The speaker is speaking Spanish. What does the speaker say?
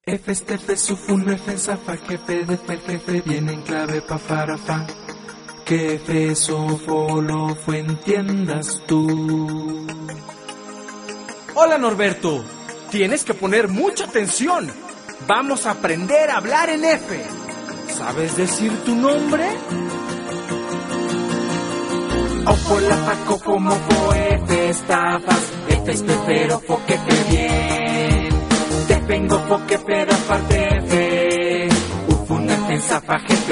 F este F sufun F zafa jefe de fer jefe viene en clave pa farafa. Que F sofo lo fue entiendas tú. Hola Norberto, tienes que poner mucha atención. Vamos a aprender a hablar en F. ¿Sabes decir tu nombre? Ofo la faco como fo F estafas. F es pero fo que fe bien. Te vengo fo que pero aparte F. Ufun F zafa jefe.